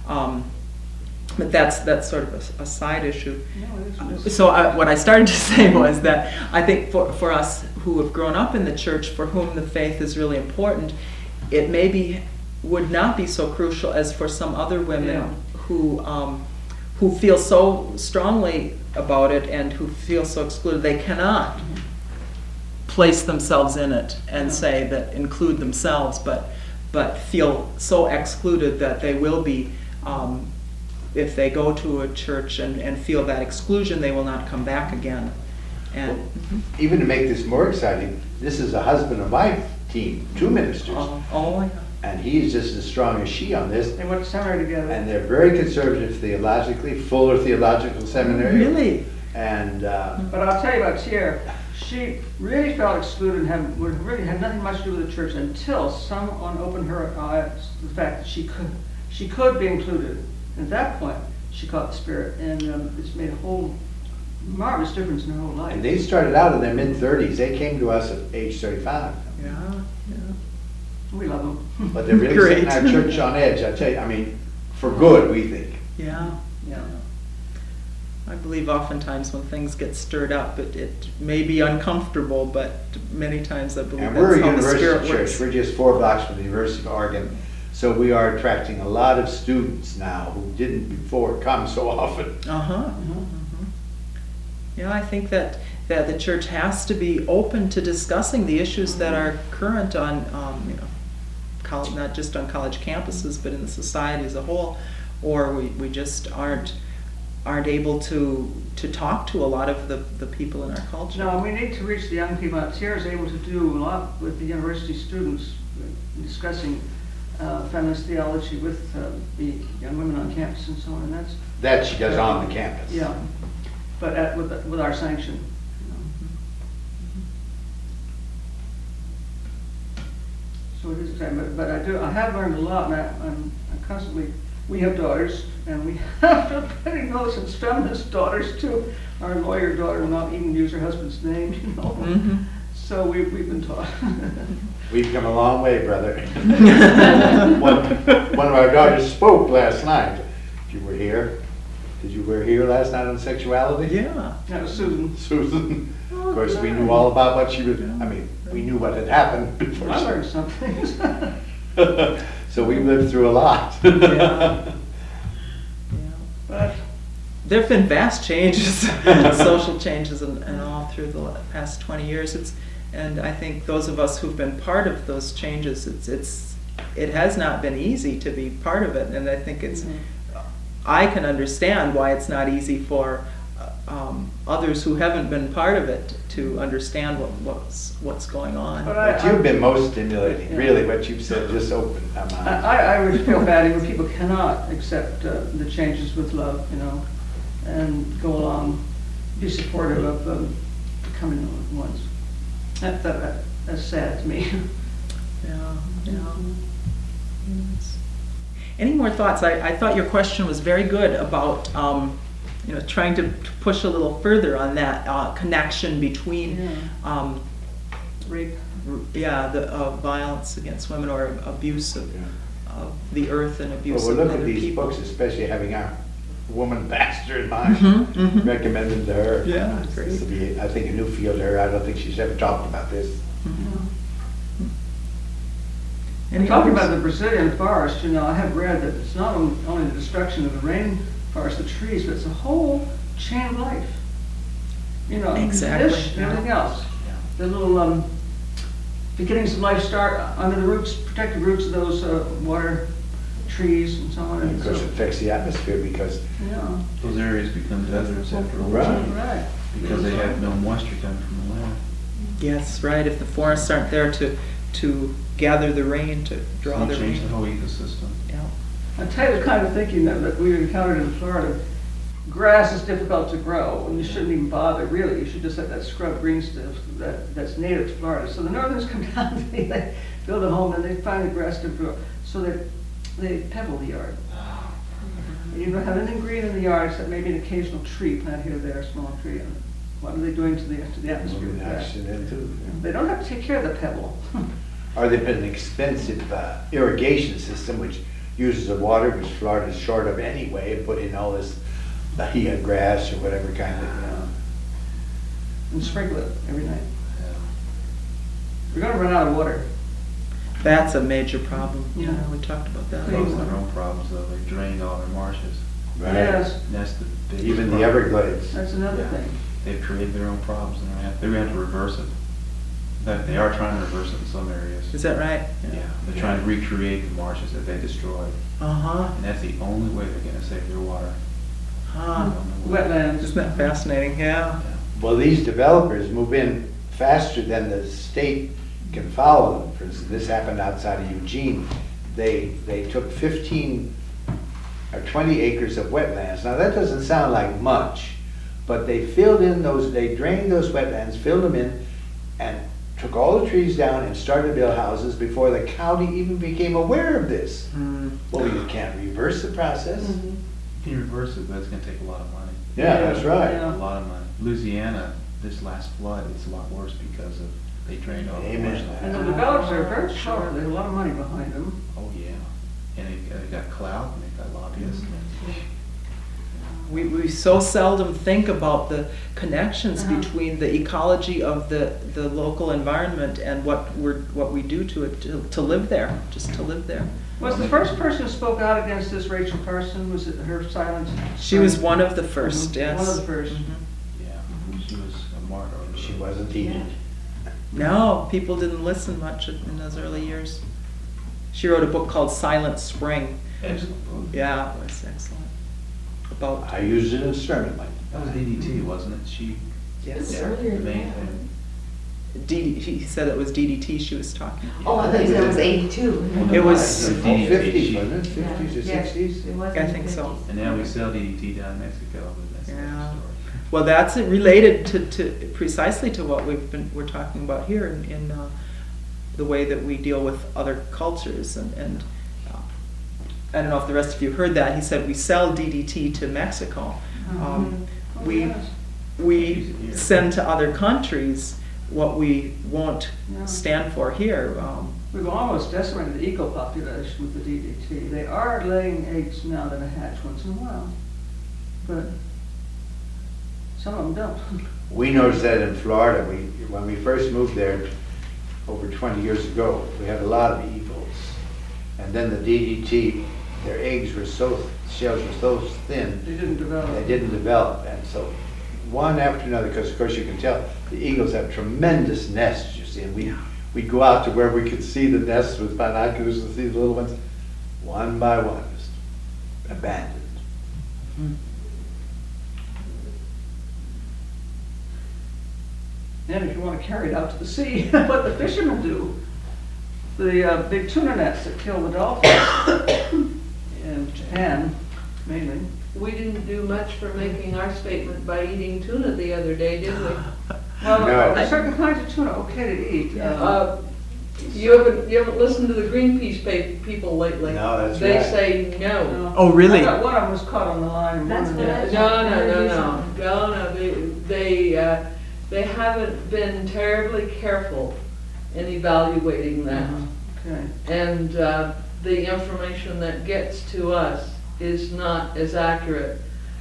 But that's sort of a side issue. No, it is. So what I started to say was that I think for us who have grown up in the church, for whom the faith is really important, it maybe would not be so crucial as for some other women who feel so strongly about it and who feel so excluded they cannot place themselves in it and say that, include themselves, but feel so excluded that they will be, if they go to a church and feel that exclusion, they will not come back again. And Even to make this more exciting, this is a husband and wife team, 2 ministers. And he's just as strong as she on this. They went to seminary together. And they're very conservative theologically, Fuller Theological Seminary. Really? And But I'll tell you about Tier. She really felt excluded and really had nothing much to do with the church until someone opened her eyes to the fact that she could be included. At that point, she caught the Spirit, and it's made a whole marvelous difference in her whole life. and they started out in their mid-30s. They came to us at age 35. Yeah. We love them. But they're really Great. setting our church on edge, I tell you. I mean, for good, we think. Yeah. Yeah. I believe oftentimes when things get stirred up, it may be uncomfortable, but many times I believe And we're that's a how the university Spirit church. works. We're just 4 blocks from the University of Oregon. So we are attracting a lot of students now who didn't before come so often. Yeah, I think that the church has to be open to discussing the issues that are current on, not just on college campuses, but in the society as a whole, or we just aren't able to talk to a lot of the people in our culture. No, we need to reach the young people. Tier is able to do a lot with the university students, discussing feminist theology with the young women on campus and so on. And That she does on the campus. yeah, but with our sanction. So it is exciting, but I have learned a lot, and I'm constantly we have daughters, and we have to pretty militant feminist daughters too. Our lawyer daughter will not even use her husband's name, you know. Mhm. So we've been taught. We've come a long way, brother. One of our daughters spoke last night. You were here. Did you were here last night on sexuality? Yeah. That was Susan. Susan. Of course, we knew all about what she was, I mean, we knew what had happened before. I she- learned some things. So we lived through a lot. Yeah. But There've been vast changes, social changes and all through the past 20 years. And I think those of us who've been part of those changes, it has not been easy to be part of it. And I think I can understand why it's not easy for others who haven't been part of it to understand what's going on. But But you've been most stimulating, Yeah. really, what you've said just opened my mind. I would feel badly when people cannot accept the changes with love, you know, and go along, be supportive of the coming ones. That's sad to me. Yeah, yeah. Yes. Any more thoughts? I thought your question was very good about, trying to push a little further on that connection between, Rape. the violence against women or abuse of the earth and abuse Well, of we'll look other at these people. books, especially having our woman pastor in mind. Mhm, mhm. Recommend them to her. Yeah, This will great. be, I think, a new field to her. I don't think she's ever talked about this. Any Talking others? about the Brazilian forest, you know, I have read that it's not only the destruction of the rainforest, the trees, but it's a whole chain of life. You know, Exactly, fish and yeah. everything else. The little beginnings of life start under the roots, protected roots of those water trees and so on. And And of course, so, it affects the atmosphere because, yeah, Those areas become deserts after a Right. while, right. because they have no moisture coming from the land. Yes, right. If the forests aren't there to gather the rain, to draw So the you change rain. the whole ecosystem. Yeah. I tell you the kind of thinking that we've encountered in Florida. Grass is difficult to grow, and you shouldn't even bother, really. You should just let that scrub green stuff that's native to Florida. So the northerns come down, they build a home, and they find the grass to grow. So they pebble the yard. And you don't have anything green in the yard except maybe an occasional tree planted here or there, a small tree. And what are they doing to the atmosphere with that? accident too. They don't have to take care of the pebble. Or they've been an expensive irrigation system which uses the water, which Florida's short of anyway, and put in all this bahia grass or whatever kind of, And sprinkle it every night. We're gonna run out of water. That's a major problem. Yeah. We talked about that. Clean Those are their own problems though, they drained all their marshes. Right. Yes, And that's the biggest Even the problem. Everglades. that's another Yeah. thing. They've created their own problems and they're gonna have to reverse it. In fact, they are trying to reverse it in some areas. Is that right? Yeah, they're trying to recreate the marshes that they destroyed. Uh-huh. And that's the only way they're gonna save their water. Huh. Wetlands. Isn't that fascinating? Yeah. Well, these developers move in faster than the state can follow them. For instance, this happened outside of Eugene. They took 15 or 20 acres of wetlands. Now, that doesn't sound like much, but they filled in those, they drained those wetlands, filled them in, and took all the trees down and started to build houses before the county even became aware of this. Mm. Well, you can't reverse the process. Mhm. You can reverse it, but it's gonna take a lot of money. Yeah, that's right. Yeah. A lot of money. Louisiana, this last flood, it's a lot worse because of, they drained all the Amen. marshland. And the developers are very powerful, they have a lot of money behind them. Oh, yeah. And they've got clout and they've got lobbyists. We so seldom think about the connections Uh-huh. between the ecology of the local environment and what we do to it to live there, just to live there. Was the first person who spoke out against this Rachel Carson? Was it her silence? She was one of the first, Mhm. yes. One of the first. Mhm. Yeah, she was a martyr. She wasn't heeded. No, people didn't listen much in those early years. She wrote a book called Silent Spring. Excellent book. Yeah, it was excellent. About, I used it in a sermon, like, That was DDT, wasn't it? She, yes. It's earlier the than main that. thing. He said it was DDT she was talking. Oh, I think that was 82. It was- Oh, DDT. 50s, wasn't it? 50s or Yeah. 60s? It was I in the think so. 50s. And now we sell DDT down in Mexico, but that's another Yeah. story. Well, that's related to precisely to what we're talking about here in the way that we deal with other cultures and I don't know if the rest of you heard that, he said we sell DDT to Mexico. Oh, We, yes. we send to other countries what we won't Yeah. stand for here. We've almost decimated the eagle population with the DDT. They are laying eggs now that hatch once in a while, but some of them don't. We noticed that in Florida, when we first moved there over 20 years ago, we had a lot of eagles. And then the DDT, their eggs were shells were so thin, They didn't develop. they didn't develop. And so one after another, because of course you can tell, the eagles have tremendous nests, you see, and we'd go out to where we could see the nests with binoculars and see the little ones, one by one, just abandoned. And if you want to carry it out to the sea, what the fishermen do, the big tuna nets that kill the dolphins in Japan, mainly. We didn't do much for making our statement by eating tuna the other day, did we? Well, No. there's certain kinds of tuna okay to eat. You haven't listened to the Greenpeace people lately? No, that's They right. say no. Oh, really? I got one of them was caught on the line. and That's one what I of thought. No, they haven't been terribly careful in evaluating that. Okay. And the information that gets to us is not as accurate.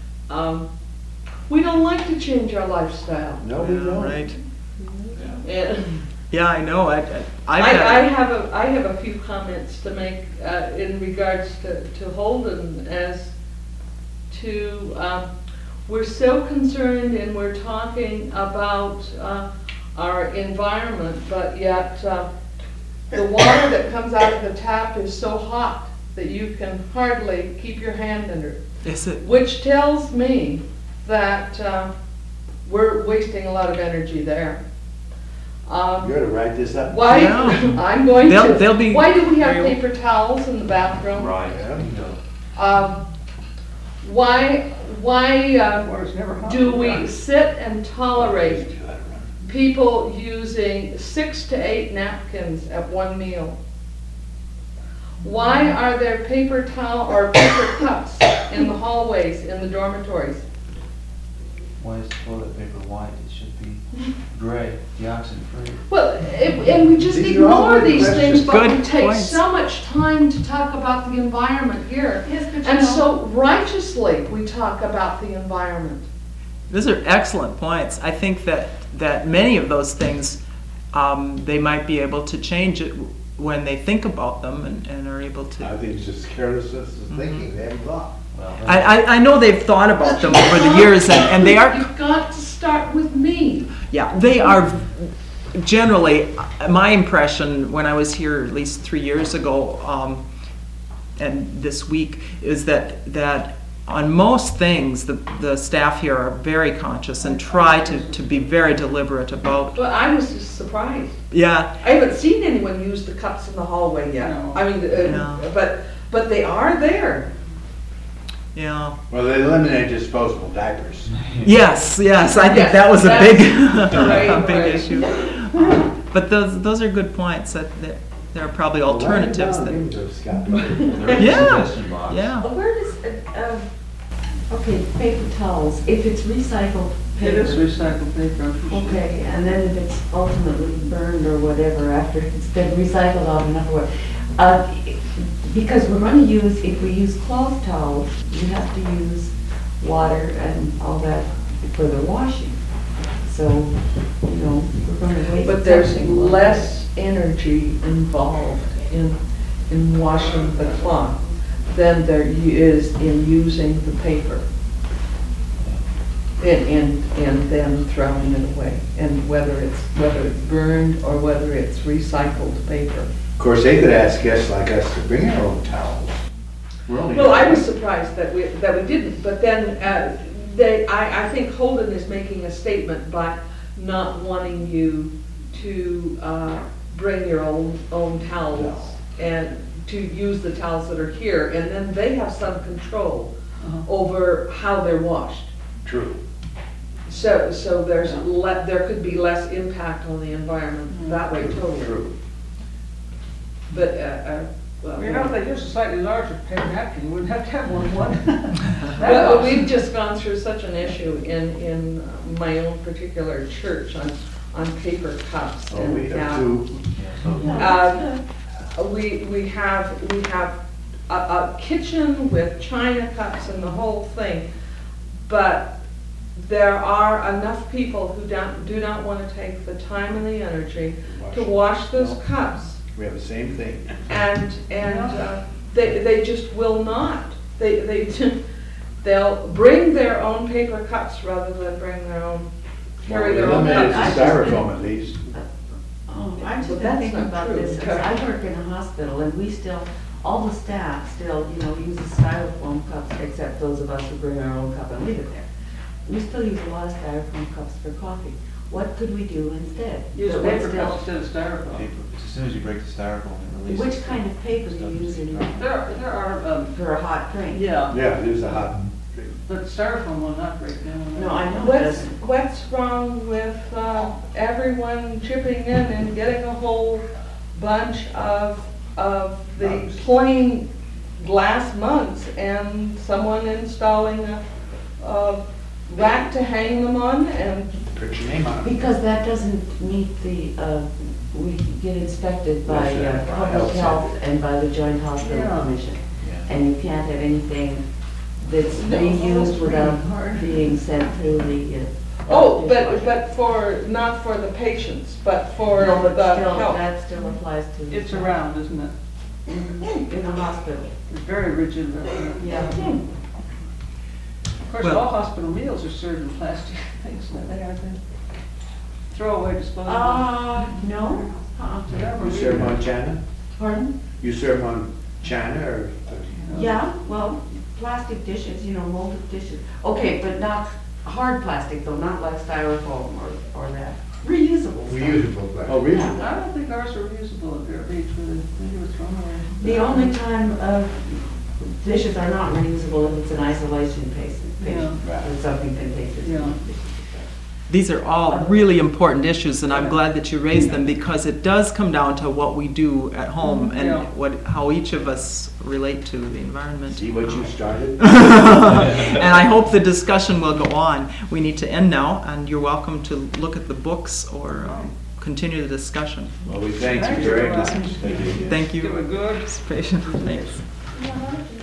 We don't like to change our lifestyle. No, we don't. Right. And Yeah, I know. I've I had, have a few comments to make in regards to Holden as to, we're so concerned and we're talking about our environment, but yet the water that comes out of the tap is so hot that you can hardly keep your hand under it, is it? which tells me that we're wasting a lot of energy there. You ought to write this up. Why, Yeah. I'm going to. They'll be Why do we have very- paper towels in the bathroom? Right. Yeah. Why Water's never hot. do we sit and tolerate people using 6 to 8 napkins at one meal? Why are there paper towel or paper cups in the hallways, in the dormitories? Why is toilet paper white? It should be gray, dioxin free. Well, and we just These are all ignore good these things, questions. but we Good take points. so much time to talk about the environment here. Yes, but you And know- so righteously, we talk about the environment. Those are excellent points. I think that many of those things, they might be able to change it when they think about them and are able to. I think it's just carelessness of thinking, they haven't thought. Well, I know they've thought about them over the years, and they are, You've got to start with me. yeah, they are generally, my impression when I was here at least 3 years ago, and this week, is that on most things, the staff here are very conscious and try to be very deliberate about, But I was just surprised. yeah, I haven't seen anyone use the cups in the hallway yet. No. I mean, No. but they are there. yeah. Well, they eliminate disposable diapers. Yes, I think Yes, that was a that's- big, right, a big right. issue. But those are good points, that there are probably alternatives that, there is a Yeah. suggestion box. yeah. Where does, okay, paper towels, if it's recycled It is paper, recycled paper. I'm sure. okay, and then if it's ultimately burned or whatever after it's been recycled out, in other words, because we're going to use, if we use cloth towels, we have to use water and all that for the washing. So, you know, we're going to waste. But there's something. less energy involved in washing the cloth than there is in using the paper. And then throwing it away, and whether it's burned or whether it's recycled paper. Of course, they could ask guests like us to bring our own towels. We're only. Well, I was surprised that we didn't, but then I think Holden is making a statement by not wanting you to bring your own towels and to use the towels that are here, and then they have some control over how they're washed. True. So there could be less impact on the environment that way, totally. True. But Well, you know, if they use a slightly larger paper napkin, you wouldn't have to have one. Well, we've just gone through such an issue in my own particular church on paper cups. Oh, we and, have two. Yeah, so we have a kitchen with china cups and the whole thing, but there are enough people who do not want to take the time and the energy to wash those No. cups, We have the same thing. and they just will not. They'll bring their own paper cups rather than bring their own, carry their own Eliminated cups. the styrofoam at least. Oh, I just Well, been that's thinking not about true. this, because I work in a hospital and we still, all the staff still, use the styrofoam cups, except those of us who bring our own cup and leave it there. We still use a lot of styrofoam cups for coffee. What could we do instead? Use that would paper still- cups instead of styrofoam. paper, as soon as you break the styrofoam, it releases. Which kind of paper do you use in There are, for a hot drink? yeah, Yeah, there's a hot. but styrofoam will not break down. No, I know it What's, doesn't. what's wrong with everyone chipping in and getting a whole bunch of the Mugs. plain glass mugs and someone installing a rack to hang them on and Put your name on it. Because that doesn't meet the, we get inspected by That's right, by public health health center. and by the Joint Hospital Yeah. Commission. Yeah. And you can't have anything that's No, reused it's without really hard. being sent through the. oh, dishwasher. but not for the patients, but for No, but the still, health. that still applies to. It's around, isn't it? In the hospital. It's very rigid. Yeah. Of course, Well- all hospital meals are served in plastic things, aren't they? Throwaway disposable. No. Whatever. You serve on China? Pardon? You serve on China or? Yeah, well, plastic dishes, molded dishes. Okay, but not hard plastic though, not like styrofoam or that. Reusable stuff. Reusable plastic. Oh, really? I don't think ours are reusable at their age, they were thrown away. The only time dishes are not reusable if it's an isolation patient, Yeah. or something contagious. Yeah. These are all really important issues, and I'm glad that you raised them, because it does come down to what we do at home Yeah. and how each of us relate to the environment. See what you started? And I hope the discussion will go on. We need to end now, and you're welcome to look at the books or continue the discussion. Well, we thank Thank you you very very much. much. Thank you. Thank you. Give a good. Participation. Thanks.